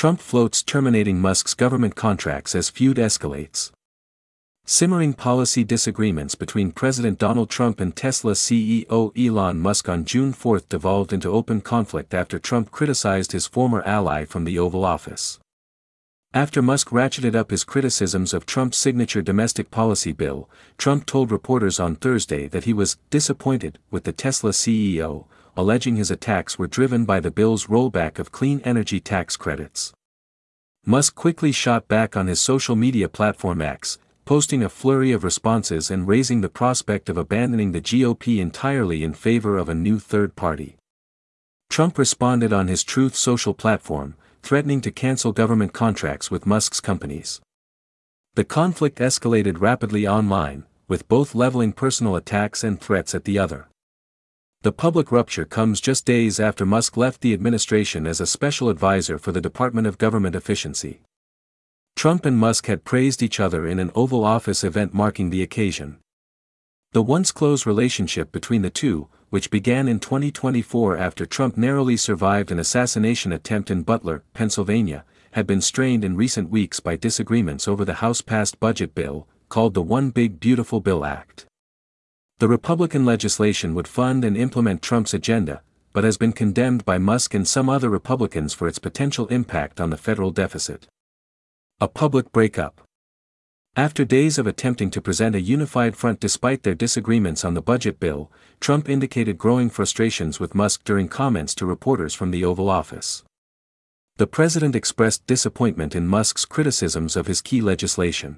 Trump floats terminating Musk's government contracts as feud escalates. Simmering policy disagreements between President Donald Trump and Tesla CEO Elon Musk on June 4 devolved into open conflict after Trump criticized his former ally from the Oval Office. After Musk ratcheted up his criticisms of Trump's signature domestic policy bill, Trump told reporters on Thursday that he was disappointed with the Tesla CEO, alleging his attacks were driven by the bill's rollback of clean energy tax credits. Musk quickly shot back on his social media platform X, posting a flurry of responses and raising the prospect of abandoning the GOP entirely in favor of a new third party. Trump responded on his Truth Social platform, threatening to cancel government contracts with Musk's companies. The conflict escalated rapidly online, with both leveling personal attacks and threats at the other. The public rupture comes just days after Musk left the administration as a special advisor for the Department of Government Efficiency. Trump and Musk had praised each other in an Oval Office event marking the occasion. The once close relationship between the two, which began in 2024 after Trump narrowly survived an assassination attempt in Butler, Pennsylvania, had been strained in recent weeks by disagreements over the House-passed budget bill, called the One Big Beautiful Bill Act. The Republican legislation would fund and implement Trump's agenda, but has been condemned by Musk and some other Republicans for its potential impact on the federal deficit. A public breakup. After days of attempting to present a unified front despite their disagreements on the budget bill, Trump indicated growing frustrations with Musk during comments to reporters from the Oval Office. The president expressed disappointment in Musk's criticisms of his key legislation.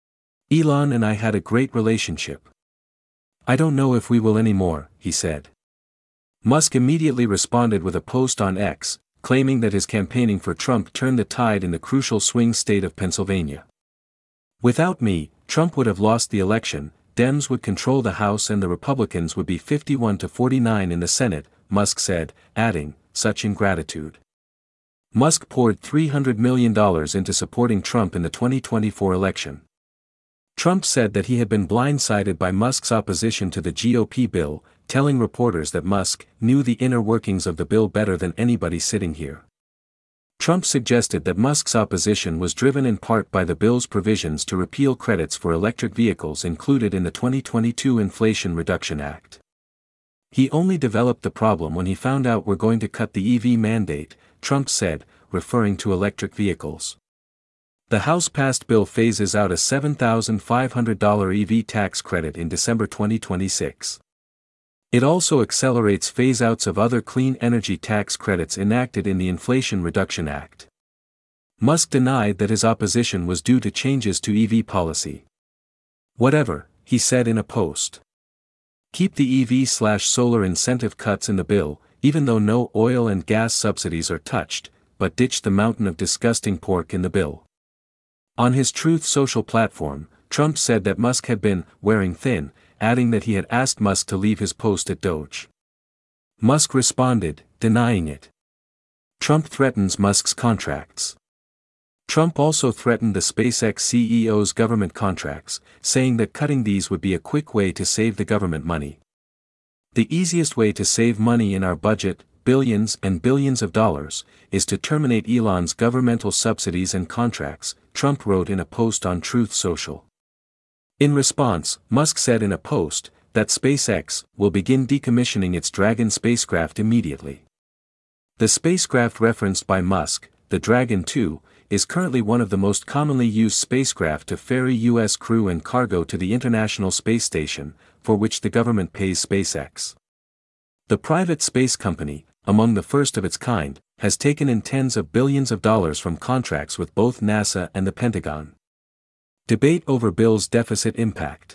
"Elon and I had a great relationship. I don't know if we will anymore," he said. Musk immediately responded with a post on X, claiming that his campaigning for Trump turned the tide in the crucial swing state of Pennsylvania. "Without me, Trump would have lost the election, Dems would control the House and the Republicans would be 51-49 in the Senate," Musk said, adding, "Such ingratitude." Musk poured $300 million into supporting Trump in the 2024 election. Trump said that he had been blindsided by Musk's opposition to the GOP bill, telling reporters that Musk knew the inner workings of the bill better than anybody sitting here. Trump suggested that Musk's opposition was driven in part by the bill's provisions to repeal credits for electric vehicles included in the 2022 Inflation Reduction Act. "He only developed the problem when he found out we're going to cut the EV mandate," Trump said, referring to electric vehicles. The House-passed bill phases out a $7,500 EV tax credit in December 2026. It also accelerates phase-outs of other clean energy tax credits enacted in the Inflation Reduction Act. Musk denied that his opposition was due to changes to EV policy. "Whatever," he said in a post. "Keep the EV/solar incentive cuts in the bill, even though no oil and gas subsidies are touched, but ditch the mountain of disgusting pork in the bill." On his Truth Social platform, Trump said that Musk had been wearing thin, adding that he had asked Musk to leave his post at Doge. Musk responded, denying it. Trump threatens Musk's contracts. Trump also threatened the SpaceX CEO's government contracts, saying that cutting these would be a quick way to save the government money. "The easiest way to save money in our budget, billions and billions of dollars, is to terminate Elon's governmental subsidies and contracts," Trump wrote in a post on Truth Social. In response, Musk said in a post that SpaceX will begin decommissioning its Dragon spacecraft immediately. The spacecraft referenced by Musk, the Dragon 2, is currently one of the most commonly used spacecraft to ferry U.S. crew and cargo to the International Space Station, for which the government pays SpaceX. The private space company, among the first of its kind, has taken in tens of billions of dollars from contracts with both NASA and the Pentagon. Debate over bill's deficit impact.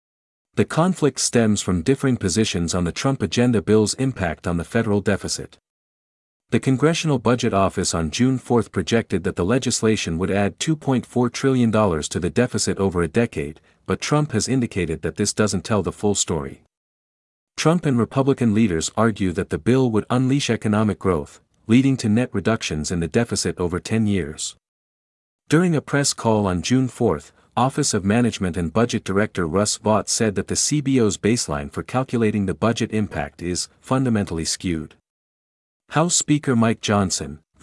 The conflict stems from differing positions on the Trump agenda bill's impact on the federal deficit. The Congressional Budget Office on June 4 projected that the legislation would add $2.4 trillion to the deficit over a decade, but Trump has indicated that this doesn't tell the full story. Trump and Republican leaders argue that the bill would unleash economic growth, leading to net reductions in the deficit over 10 years. During a press call on June 4, Office of Management and Budget Director Russ Vought said that the CBO's baseline for calculating the budget impact is fundamentally skewed. House Speaker Mike Johnson,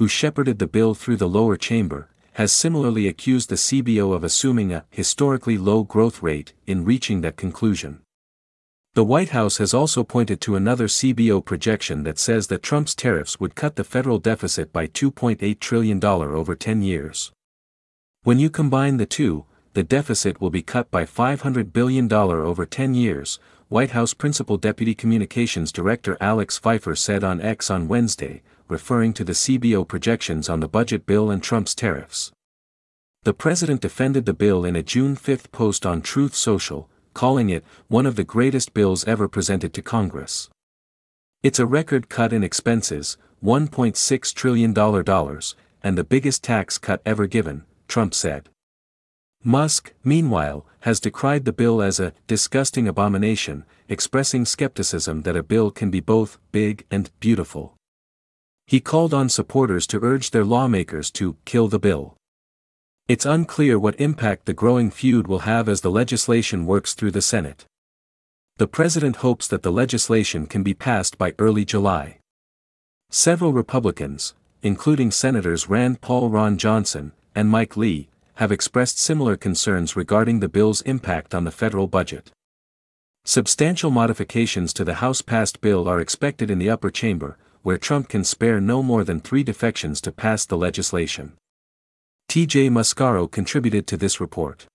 who shepherded the bill through the lower chamber, has similarly accused the CBO of assuming a historically low growth rate in reaching that conclusion. The White House has also pointed to another CBO projection that says that Trump's tariffs would cut the federal deficit by $2.8 trillion over 10 years. When you combine the two, the deficit will be cut by $500 billion over 10 years, White House Principal Deputy Communications Director Alex Pfeiffer said on X on Wednesday, referring to the CBO projections on the budget bill and Trump's tariffs. The president defended the bill in a June 5 post on Truth Social, calling it one of the greatest bills ever presented to Congress. It's a record cut in expenses, $1.6 trillion, and the biggest tax cut ever given, Trump said. Musk, meanwhile, has decried the bill as a disgusting abomination, expressing skepticism that a bill can be both big and beautiful. He called on supporters to urge their lawmakers to kill the bill. It's unclear what impact the growing feud will have as the legislation works through the Senate. The president hopes that the legislation can be passed by early July. Several Republicans, including Senators Rand Paul, Ron Johnson, and Mike Lee, have expressed similar concerns regarding the bill's impact on the federal budget. Substantial modifications to the House-passed bill are expected in the upper chamber, where Trump can spare no more than 3 defections to pass the legislation. T.J. Mascaro contributed to this report.